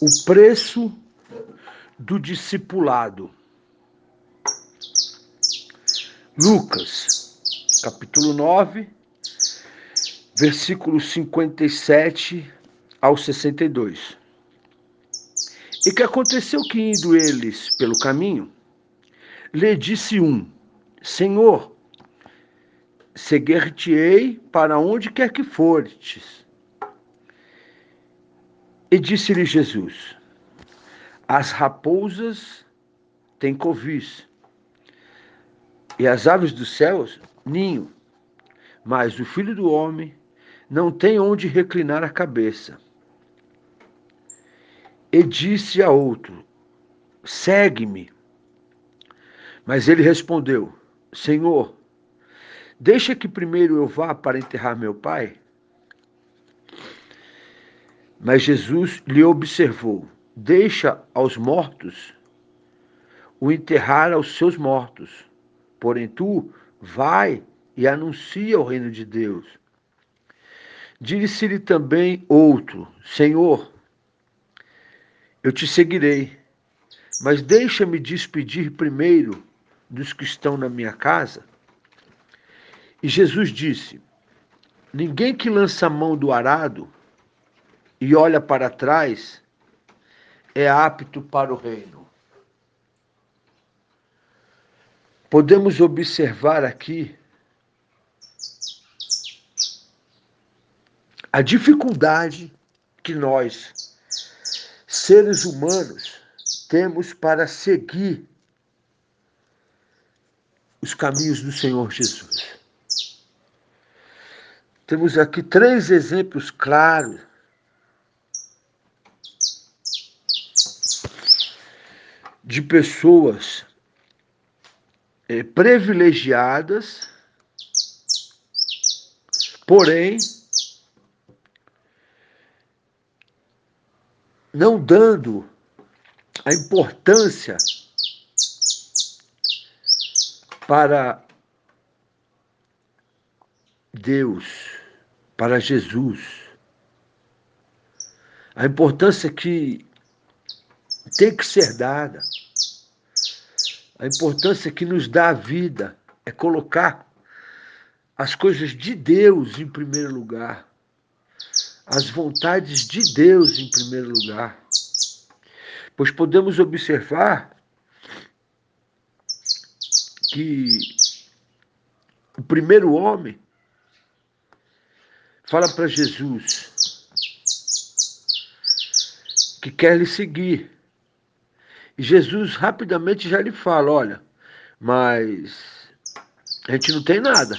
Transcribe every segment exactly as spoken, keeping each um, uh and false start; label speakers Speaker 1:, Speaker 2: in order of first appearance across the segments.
Speaker 1: O preço do discipulado. Lucas, capítulo nove, versículos cinquenta e sete ao sessenta e dois. E que aconteceu que, indo eles pelo caminho, lhe disse um: Senhor, seguir-te-ei para onde quer que fores. E disse-lhe Jesus: As raposas têm covis, e as aves dos céus ninho, mas o Filho do Homem não tem onde reclinar a cabeça. E disse a outro: Segue-me. Mas ele respondeu: Senhor, deixa que primeiro eu vá para enterrar meu pai. Mas Jesus lhe observou: Deixa aos mortos o enterrar aos seus mortos. Porém tu vai e anuncia o reino de Deus. Disse-lhe também outro: Senhor, eu te seguirei, mas deixa-me despedir primeiro dos que estão na minha casa. E Jesus disse: Ninguém que lança a mão do arado e olha para trás é apto para o reino. Podemos observar aqui a dificuldade que nós, seres humanos, temos para seguir os caminhos do Senhor Jesus. Temos aqui três exemplos claros de pessoas é, privilegiadas, porém não dando a importância para Deus, para Jesus. A importância que tem que ser dada, a importância que nos dá a vida é colocar as coisas de Deus em primeiro lugar, as vontades de Deus em primeiro lugar. Pois podemos observar que o primeiro homem fala para Jesus que quer lhe seguir. E Jesus rapidamente já lhe fala: olha, mas a gente não tem nada.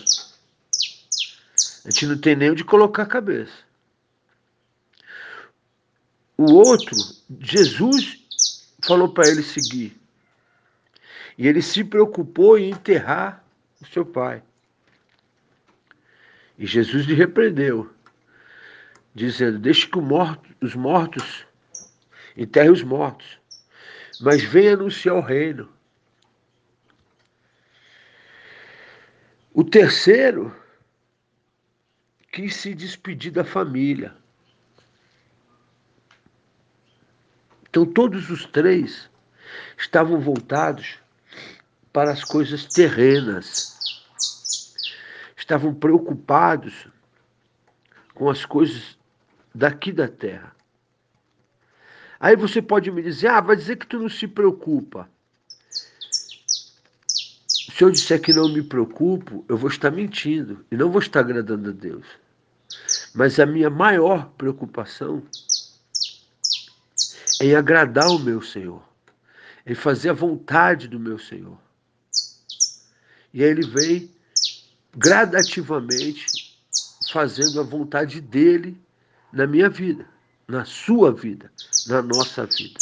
Speaker 1: A gente não tem nem onde colocar a cabeça. O outro, Jesus falou para ele seguir. E ele se preocupou em enterrar o seu pai. E Jesus lhe repreendeu, dizendo: deixe que os mortos enterrem os mortos, mas venha anunciar o reino. O terceiro quis se despedir da família. Então todos os três estavam voltados para as coisas terrenas. Estavam preocupados com as coisas daqui da terra. Aí você pode me dizer: ah, vai dizer que tu não se preocupa. Se eu disser que não me preocupo, eu vou estar mentindo e não vou estar agradando a Deus. Mas a minha maior preocupação é em agradar o meu Senhor, em fazer a vontade do meu Senhor. E aí ele vem gradativamente fazendo a vontade dele na minha vida, na sua vida, na nossa vida.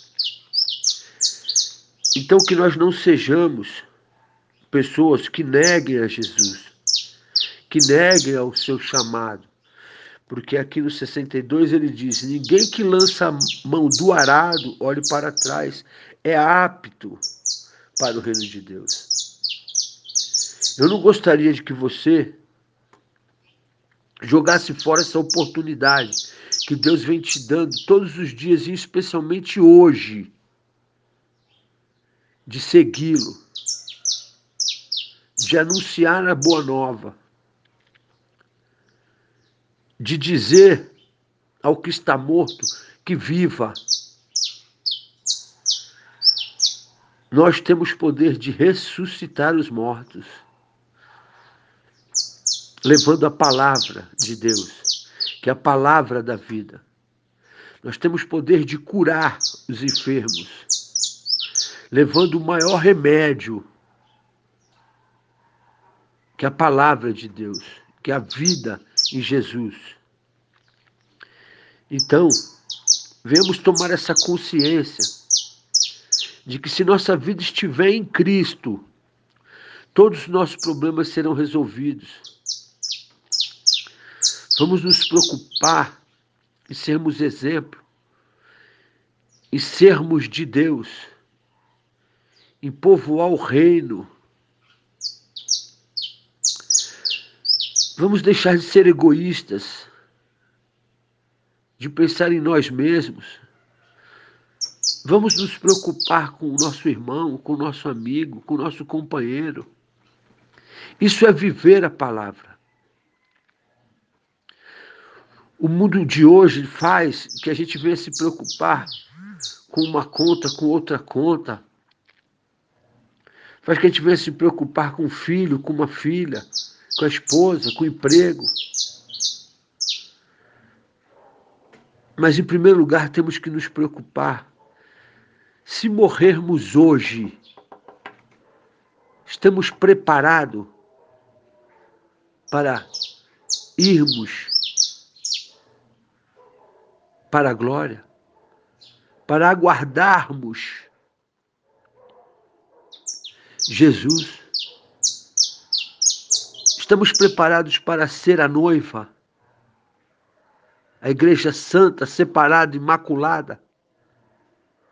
Speaker 1: Então que nós não sejamos pessoas que neguem a Jesus, que neguem ao seu chamado. Porque aqui no sessenta e dois ele diz: ninguém que lança a mão do arado olhe para trás é apto para o reino de Deus. Eu não gostaria de que você jogasse fora essa oportunidade que Deus vem te dando todos os dias, e especialmente hoje, de segui-lo, de anunciar a boa nova, de dizer ao que está morto que viva. Nós temos poder de ressuscitar os mortos, levando a palavra de Deus, que é a palavra da vida. Nós temos poder de curar os enfermos, levando o maior remédio, que é a palavra de Deus, que é a vida em Jesus. Então, venhamos tomar essa consciência de que se nossa vida estiver em Cristo, todos os nossos problemas serão resolvidos. Vamos nos preocupar em sermos exemplo, em sermos de Deus, em povoar o reino. Vamos deixar de ser egoístas, de pensar em nós mesmos. Vamos nos preocupar com o nosso irmão, com o nosso amigo, com o nosso companheiro. Isso é viver a palavra. O mundo de hoje faz que a gente venha se preocupar com uma conta, com outra conta. Faz que a gente venha se preocupar com um filho, com uma filha, com a esposa, com o emprego. Mas, em primeiro lugar, temos que nos preocupar. Se morrermos hoje, estamos preparados para irmos para a glória, para aguardarmos Jesus? Estamos preparados para ser a noiva, a igreja santa, separada, imaculada,